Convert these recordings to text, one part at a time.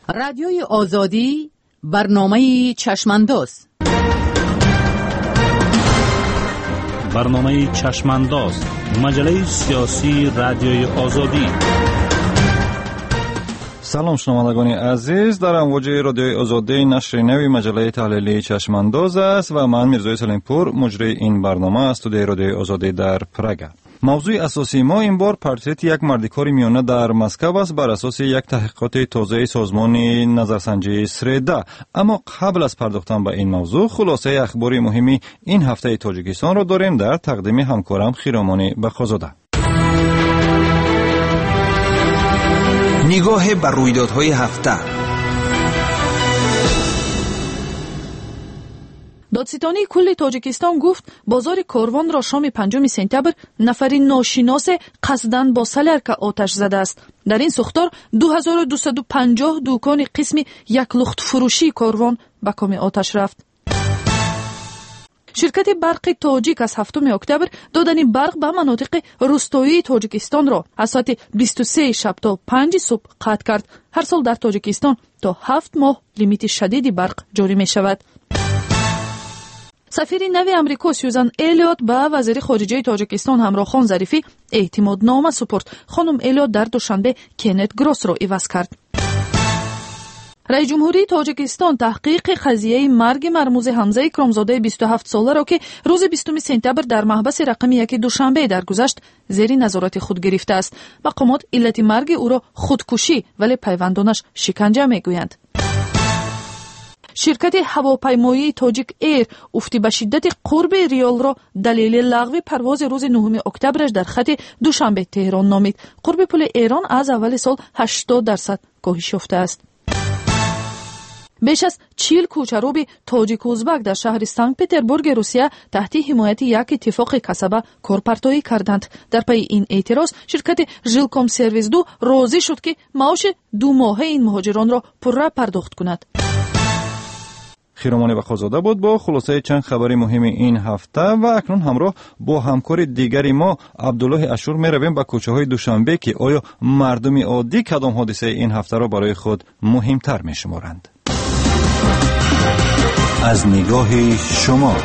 رادیوی آزادی، برنامه چشمانداز. برنامه چشمانداز، مجله سیاسی رادیوی آزادی. سلام شنوندگان عزیز، در امواج رادیوی آزادی نشر نوی مجله تحلیلی چشمانداز است و من میرزای سلیمپور مجری این برنامه از استودیوی رادیوی آزادی در پراگ. موضوع اساسی ما این بار پورتریت یک مردکار میانه در مسکو است بر اساس یک تحقیقات تازه سازمان نظرسنجی سردا. اما قبل از پرداختن به این موضوع خلاصه اخباری مهمی این هفته تاجیکستان را داریم در تقدیم همکارم خیرامانی بخازاده. نگاه بر رویدادهای هفته. دادستانی کل تاجیکستان گفت بازار کاروان را شام 5 سپتامبر نفری ناشناس قصداً با سلرک آتش زده است. در این سوختار 2250 دکان قسم یک لخت فروشی کاروان به کام آتش رفت. شرکت برق تاجیک از 7 اکتبر دادن برق به مناطق روستایی تاجیکستان را از ساعت 23 شب تا 5 صبح قطع کرد. هر سال در تاجیکستان تا 7 ماه لیمیت شدید برق جاری می شود. سفیر نوی امریکا سیوزان الیوت با وزیر خارجه تاجیکستان همراهخان ظریفی اعتمادنامه سپرد. خانم الیوت در دوشنبه کنت گروس را عوض کرد. رئیس جمهوری تاجیکستان تحقیق قضیه مرگ مرموز حمزه اکرامزاده 27 ساله را که روز 20 سپتامبر در محبس رقم 1 دوشنبه درگذشت زیر نظارت خود گرفته است. مقامات علت مرگ او را خودکشی ولی پیوندانش شکنجه میگویند. شرکت هواپیمایی تاجیک ایر افتی به شدت قرب ریال را دلیل لغو پرواز روز 9 اکتبرش در خط دوشنبه تهران نامید. قرب پل ایران از اول سال 80% کاهش یافته است. بیش از 40 کوچه‌روب تاجیک ازبک در شهر سنت پترزبورگ روسیه تحت حمایت یک اتفاق کسبه کارپرتایی کردند. در پی این اعتراض شرکت ژیلکام سرویس 2 راضی شد که معاش 2 ماهه این مهاجران را پره پرداخت کند. خیرامانی بخازاده بود با خلاصه چند خبری مهم این هفته و اکنون همراه با همکار دیگری ما عبدالله اشور می رویم به کوچه های دوشنبه که آیا مردم عادی کدام حادثه این هفته را برای خود مهمتر می شمارند. از نگاه شما.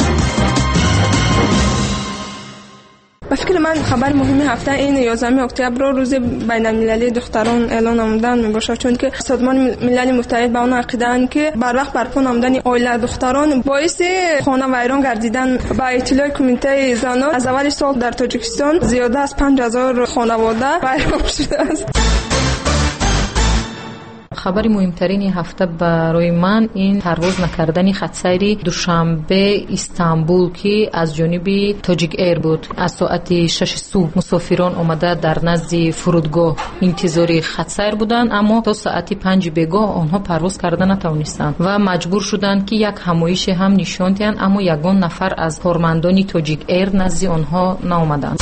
به فکر من خبر مهم هفته این 11 اکتبر روز بین المللی دختران اعلان نمودن می باشد، چون که سازمان ملل متحد به آن عقیده اند که بر وقت برپا نمودن عائله دختران باعث خانه ویران گردیدن. با اطلاع کمیته زنان از اول سال در تاجیکستان زیاده از 5000 خانواده ویران شده است. خبر مهمترین هفته برای من این پرواز نکردن خطسیر دوشنبه استانبول که از جانب تاجیک ایر بود. از ساعت 6 صبح مسافران آمده در نزد فرودگاه انتظاری خطسیر بودند، اما تا ساعت 5 بگاه آنها پرواز کردن نتوانستند و مجبور شدند که یک همایش هم نشان دهند، اما یگان نفر از کارمندان تاجیک ایر نزد آنها نآمدند.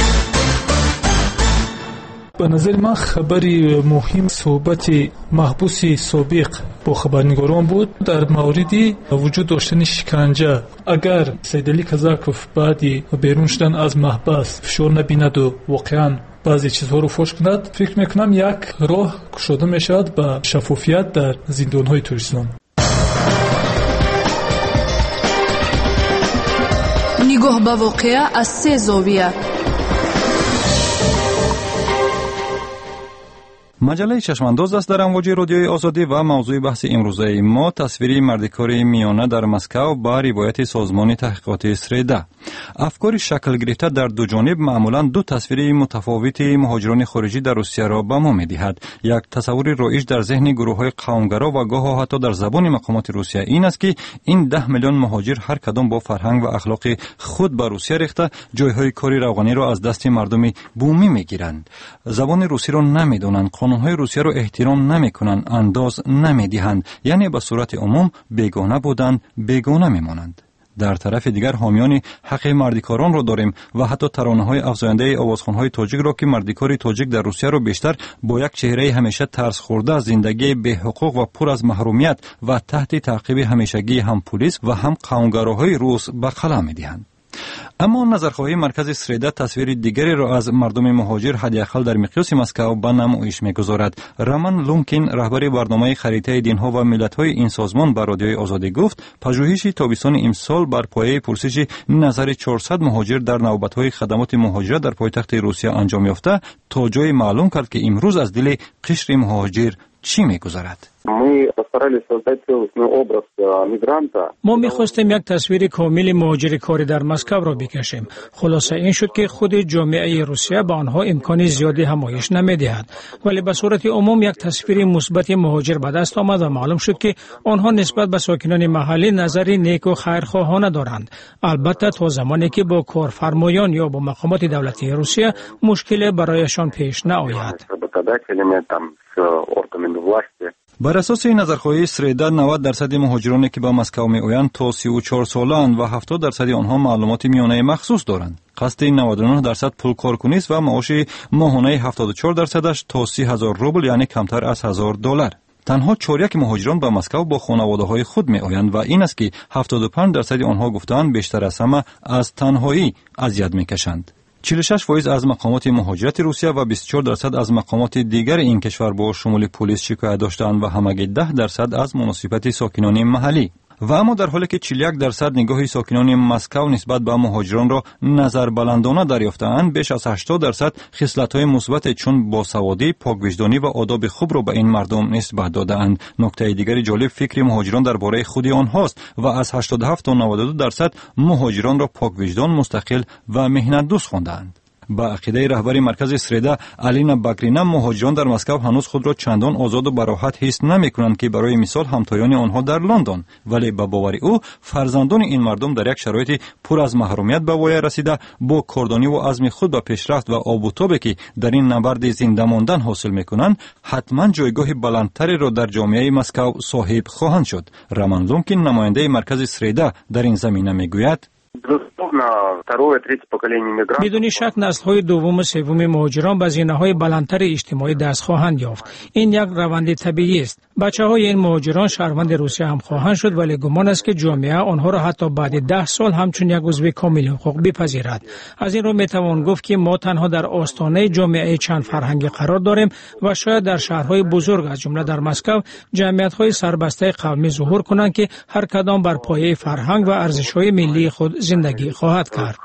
به نظر من خبری مهم صحبت محبوس سابق با خبرنگاران بود در موردی وجود داشتن شکنجه. اگر سیدعلی کزاکوف بعدی بیرون شدن از محبس فشار نبیند و واقعا بعضی چیزها رو فاش کند، فکر میکنم یک راه گشوده میشود به شفافیت در زندانهای تاجیکستان. نگاه به واقعه از 3 زاویه. مجله چشمانداز است در امواج رادیوی آزادی و موضوع بحث امروزه ما تصویری مردکار میانه در مسکو با روایت سازمان تحقیقات سردا. افکار شکل گرفته در دو جانب معمولا دو تصویر متفاوت مهاجران خارجی در روسیه را به ما می‌دهد. یک تصور رایج در ذهن گروه‌های قومگرا و گاه حتی در زبان مقامات روسیه این است که این 10 میلیون مهاجر هر کدام با فرهنگ و اخلاق خود به روسیه ریخته جایهای کاری روغنی را از دست مردم بومی میگیرند. زبان روسی را نمیدونند، قانون‌های روسیه را احترام نمی‌کنند، انداز نمی‌دهند، یعنی به صورت عموم بیگانه بودند، بیگانه میمانند. در طرف دیگر حامیان حق مردکاران را داریم و حتی ترانه‌های افزاینده آوازخوان‌های تاجیک را که مردکار تاجیک در روسیه را بیشتر با یک چهره همیشه ترس خورده از زندگی بی حقوق و پر از محرومیت و تحت تعقیب همیشگی هم پلیس و هم قومگراهای روس به قلم می‌دهند. اما نظرخواهی مرکز سریدا تصویر دیگری را از مردم مهاجر حداقل در مقیاس مسکو به نمایش می‌گذارد. رامان لونکین رهبر برنامه خریطه دین‌ها و ملت‌های این سازمان به رادیوی آزادی گفت پژوهش تابستان امسال بر پایه پرسش نظر 400 مهاجر در نوبت‌های خدمات مهاجرت در پایتخت روسیه انجام یافته تا جای معلوم کرد که امروز از دل قشر مهاجر چی می‌گذرد. ما می‌خواستیم یک تصویر کامل مهاجر کاری در مسکو را بکشیم. خلاصه این شد که خود جامعه روسیه به آنها امکان زیادی همایش نمی‌دهد، ولی به صورت عموم یک تصویر مثبت مهاجر به دست آمد و معلوم شد که آنها نسبت به ساکنان محلی نظری نیک و خیرخواهانه دارند. البته تا زمانی که با کارفرمایان یا با مقامات دولتی روسیه مشکل برایشان پیش نیاید. بر اساس این نظرخواهی سریدا 90% مهاجرانی که به مسکو میآیند تا 34 ساله‌اند و 70% آنها معلومات میانه مخصوص دارند. قصد 99% پول کارکنی است و معاش ماهانه 74%اش تا 30,000 روبل یعنی کمتر از $1,000. تنها چهارک مهاجران به مسکو با خانواده‌های خود میآیند و این است که 75% آنها گفتند بیشتر از همه از تنهایی اذیت میکشند. 46% از مقامات مهاجرت روسیه و 24% از مقامات دیگر این کشور با شمول پلیس شکایت داشتند و همگی 10% از مناسبت ساکنان محلی. و اما در حالی که 41% نگاه ساکنان مسکو نسبت به مهاجران را نظر بلندانه دریافتند، بیش از 80% خصلت‌های مثبت چون باسوادی، پاکوجدانی و آداب خوب را به این مردم نسبت داده‌اند. نکته دیگری جالب فکر مهاجران درباره خود آنهاست و از 87 تا 92% مهاجران را پاکوجدان، مستقل و مهنت دوست خواندند. با عقیده رهبر مرکز سریدا الینا باگرینا مهاجران در مسکو هنوز خود را چندان آزاد و براحت حس نمی‌کنند که برای مثال همتایان آنها در لندن، ولی به باور او فرزندان این مردم در یک شرایط پر از محرومیت به وای رسیده با کاردانی و عزم خود به پیشرفت و آب و تابی که در این نبرد زنده ماندن حاصل می‌کنند حتما جایگاه بلندتری را در جامعه مسکو صاحب خواهند شد. رامان لونکین نماینده مرکز سریدا در این زمینه میگوید بدون شک نسل‌های دوم و سوم مهاجران به زینه‌های بلندتر اجتماعی دست خواهند یافت. این یک روند طبیعی است. بچه‌های این مهاجران شهروند روسیه هم خواهند شد، ولی گمان است که جامعه آنها را حتی بعد 10 سال همچون یک عضو کامل حقوق بپذیرد. از این رو می‌توان گفت که ما تنها در آستانه جامعه چند فرهنگی قرار داریم و شاید در شهرهای بزرگ از جمله در مسکو جمعیت‌های سربسته قومی ظهور کنند که هر کدام بر پایه فرهنگ و ارزش‌های ملی خود زندگی خواهد کرد.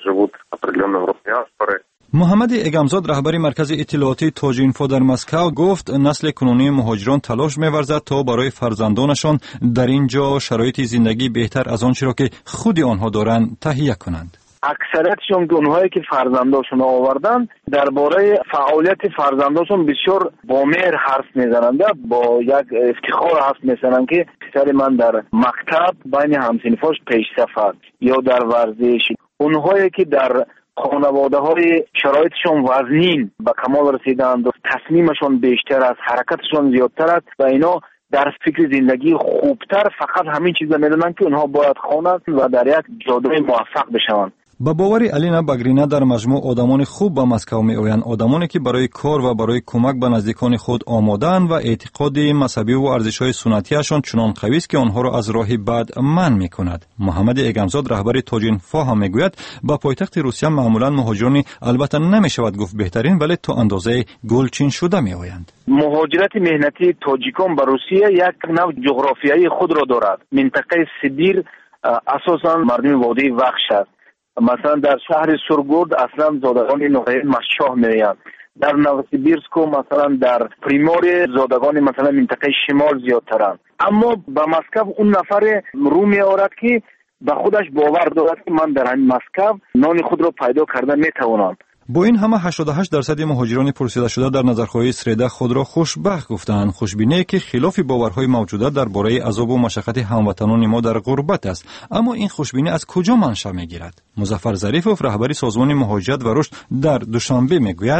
محمد اگمزاد رهبر مرکز اطلاعاتی تاج اینفو در مسکو گفت نسل کنونی مهاجران تلاش می‌ورزد تا برای فرزندانشان در اینجا شرایط زندگی بهتر از آنچه را که خود آنها دارند تهیه کنند. اکثریتشون اونهایی که فرزنداشون آوردن درباره فعالیت فرزنداشون بسیار با مهر حرف میزنند، با یک افتخار حرف میزنند که پسر من در مکتب بین همسنفاش پیشرفت است یا در ورزش. اونهایی که در خانواده های شرایطشون وزنین به کمال رسیدند و تصمیمشون بیشتر است، حرکتشون زیادتر است و اینا در فکر زندگی خوبتر فقط همین چیزا میدونن که اونها باید خوانند و در یک جاده موفق بشوند. با باور الینا باگرینا در مجموع آدمان خوب به مسکو میآیند، آدمانی که برای کار و برای کمک به نزدیکان خود آماده‌اند و اعتقاد مذهبی و ارزش‌های سنتیشان چنان قوی است که آنها را از راه بد منع می‌کند. محمد اگمزاد رهبر تاج اینفو هم میگوید با پایتخت روسیه معمولاً مهاجران البته نمی‌شود گفت بهترین ولی تا اندازه گلچین شده میآیند. مهاجرت مهنتی تاجیکان به روسیه یک نوع جغرافیایی خود را دارد. منطقه سیبیر اساساً مردم وادی وخش است. مثلا در شهر سورگورد اصلا زادگان نقطه مشاه میآیند. در نوسیبیرسک مثلا در پریمور زادگان مثلا منطقه شمال زیادترند. اما به مسکو اون نفر رو میآورد که به خودش باور دارد که من در همین مسکو نان خود را پیدا کرده میتوانم. با این همه 88% مهاجران پرسیده شده در نظرخواهی سریدا خود را خوشبخت گفتند. خوشبینی که خلاف باورهای موجوده درباره عذاب و مشقت هموطنان ما در غربت است. اما این خوشبینی از کجا منشأ میگیرد؟ مظفر ظریفوف رهبر سازمان مهاجرت و رشد در دوشنبه میگوید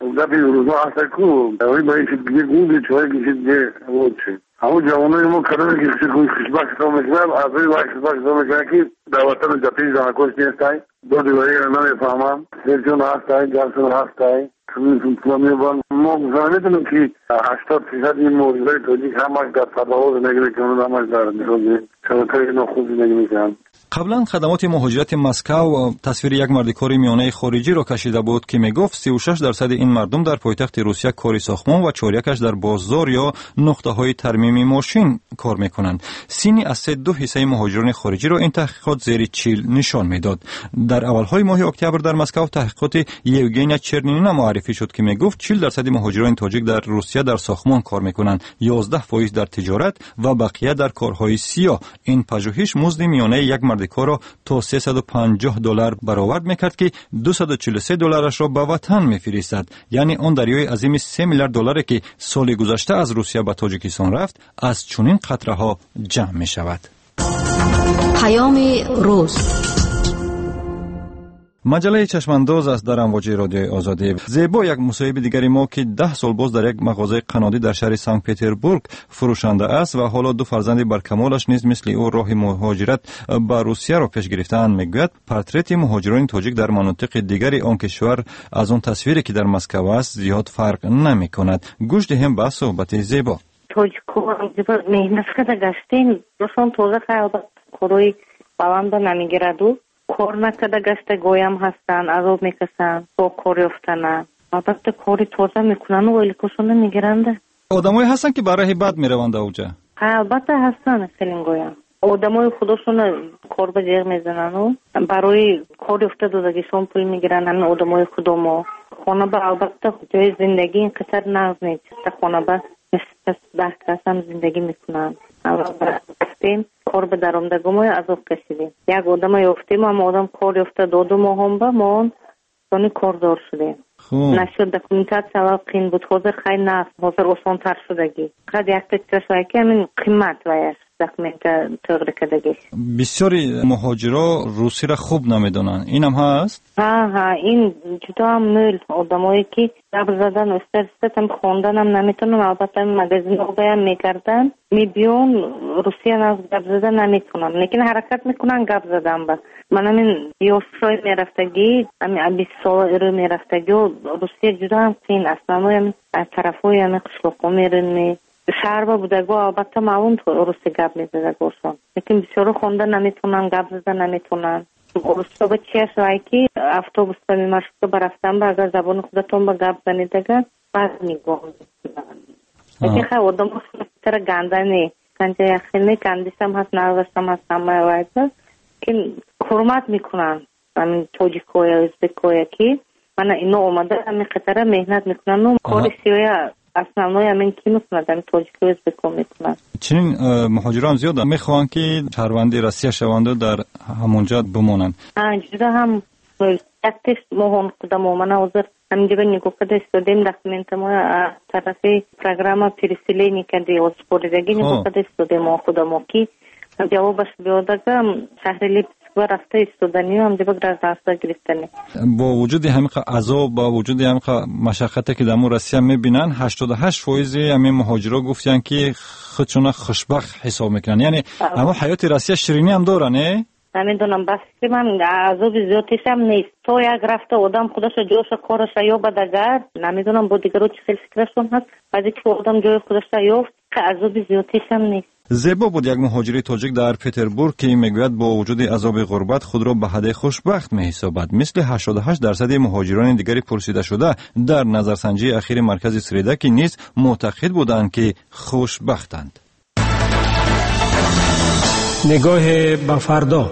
همون جوانای ما کردن که خوشبخت میکنن از روی خوشبخت میکنن که در وطن جپی زنکوش نیستن دو دیگری نمیفهمم سرچون هستن جلسون هستن ما فهمیدیم که 80% این موجودای تاجیک همش در تباهو زندگی میکنن، همش در شرایط ناخوب زندگی میکنن. قبلا خدمات مهاجرت مسکو تصویر یک مردکار میانه خارجی را کشیده بود که میگفت 36% این مردم در پایتخت روسیه کاری ساختمان و 4/1 در بازار یا نقطه‌های ترمیم ماشین کار میکنند. سینی از 3.2 حصه مهاجران خارجی را این تحقیقات زیر 40 نشان میداد. در اولهای ماه اکتبر در مسکو تحقیقات یوگنیا چرنینینا معرفی شد که میگفت 40% مهاجران تاجیک در روسیه در ساختمان کار میکنند، 11% در تجارت و بقیه در کارهای سیاه. این پژوهش مزد میانه یک مردکار را تا $350 برآورد میکرد که $243 را به وطن میفرستد. یعنی آن دریای عظیم $3 میلیارد که سال گذشته از روسیه به تاجیکستان رفت از چنین قطره ها جمع می شود. پیام روز مجله چشمانداز است در امواج رادیوی آزادی. زیبا یک مصاحبه دیگری ما که 10 سال باز در یک مغازه قنادی در شهر سنت پترزبورگ فروشنده است و حالا 2 فرزند برکمالش نیز مثل او راه مهاجرت به روسیه را پیش گرفته‌اند میگوید پورتریت مهاجران تاجیک در مناطق دیگری آن کشور از آن تصویری که در مسکو است زیاد فرق نمی‌کند. گوش دهیم به صحبت زیبا. تاجیک‌ها مهنت کرده گشتیم دوستان توزه خیلی کروی باند نمیگیرد و کار نکرده گشته گویم هستن عذاب میکشن با کار یافتن البته کاری تازه میکنن ولی کشون نمیگیرنده. آدمایی هستن که برای بد میروند اوجا؟ البته هستن سلیم گویم آدمای خودشون کار به جیغ میزنن و برای کار یافته دوزگیشون پول میگیرن. همین آدمای خودمو خانه به البته جای زندگی اینقدر ناز نیست. خانه به مثل 10 کس هم زندگی میکنن. رفتیم کار به درآمدگیمون عذاب کشیدیم. یک آدم یافتیم هم آدم کار یافته 2 ماه هم به ما اون کاردار شدیم. نشد دکومنتاسیون اول قین بود حاضر خیلی نه حاضر آسان تر شدگی. قد یک تکتر که همین قیمت ویش دکومنت تغییر کردگیش. بسیاری مهاجرا روسی را خوب نمیدونن. این هم هست؟ ها این جدا هم میل آدمایی که قبل زدن و استرستم خوندن هم نمیتونن. البته مگزین رو باید میکردن میبیون روسی هم گپ زدن نمیتونن لیکن حرکت میکنن گپ زدن با من همین یوشای میرفتگی همین 20 سال رو میرفتگی و روسی جدا هم قین اصلا همین طرفای همین قشلقو میرن شهر با بودگو البته معلوم روسی گپ میزده گوشون لیکن بسیار خوندن نمیتونن گپ زدن نمیتونن. روستا با چیش وایکی اتوبوس به میمشت برفتن با اگر زبان خودتون با گپ زنیدگه بعد میگم لیکن خیلی آدم تر گندنی کنجه خیلی کندیشم هست نروشتم هست همه وایده که حرمت میکنن همین تاجیکوی ازبکوی که من اینو اومده همین قطره مهنت میکنن و کار سیوی اصلا همین کی میکنن همین تاجیکوی ازبکو میکنن. چنین مهاجران زیاده میخوان که شهروندی روسیه شوند و در همونجا بمونن. جدا هم یک تست مهون کدام من حاضر همینجا به نگاه کده استودیم دکومنت ما طرفی پروگرام پریسیلینی کردی از پوریدگی نگاه کده استودیم خودمو که جوابش بیادگه شهر لیپسک و رفته استودنی هم جبه گرازنستا گرفتنی. با وجود همین عذاب با وجود همین مشقتی که در روسیه میبینن 88% همین مهاجرا گفتن که خودشون خوشبخت حساب میکنن. یعنی اما حیات روسیه شیرینی هم داره نه؟ نمیدونم بس که من عذاب زیادش هم نیست. تو یک رفته آدم خودش جوش کارش یا بدگر نمیدونم با دیگرو چه فکرشون هست بعدی که آدم جای خودش یافت عذاب زیادش هم نیست. زیبا بود یک مهاجری تاجیک در پترزبورگ که میگوید با وجود عذاب غربت خود را به حد خوشبخت میحسابد. مثل 88% مهاجران دیگری پرسیده شده در نظرسنجی اخیر مرکز سریده که نیز معتقد بودند که خوشبختند. نگاه به فردا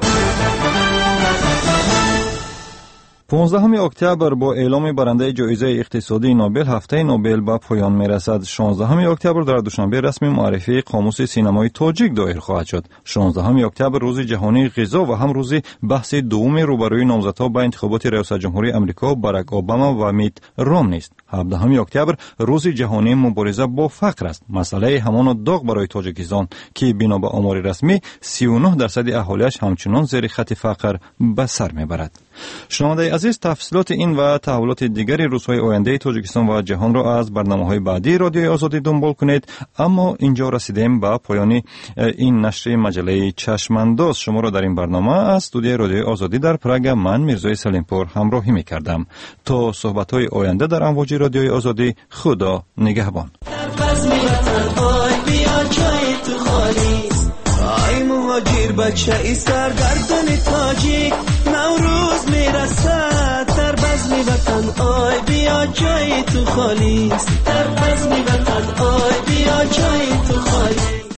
15 اکتبر با اعلام برنده جایزه اقتصادی نوبل هفته نوبل به پایان میرسد. 16 اکتبر در دوشنبه رسمی معرفی قاموس سینمای تاجیک دایر خواهد شد. 16 اکتبر روز جهانی غذا و هم روز بحث دوم روبروی نامزدها به انتخابات ریاست جمهوری آمریکا باراک اوباما و میت رومنی است. 17 اکتبر روز جهانی مبارزه با فقر است. مسئله همان داغ برای تاجیکستان که بنا به آمار رسمی 39% اهالیش همچنان زیر خط فقر به سر میبرد. شنونده عزیز تفصیلات این و تحولات دیگری روزهای آینده تاجیکستان و جهان را از برنامه‌های بعدی رادیوی آزادی دنبال کنید. اما اینجا رسیدیم به پایان این نشر مجله چشمانداز. شما را در این برنامه از استودیوی رادیوی آزادی در پراگ من میرزای سلیمپور همراهی می‌کردم. تا صحبت‌های آینده در امواج رادیوی آزادی خدا نگهبان. مهاجر بچه ای سرگردن تاجیک نوروز میرسد در بزم وطن آی بیا جای تو خالیست در بزم وطن آی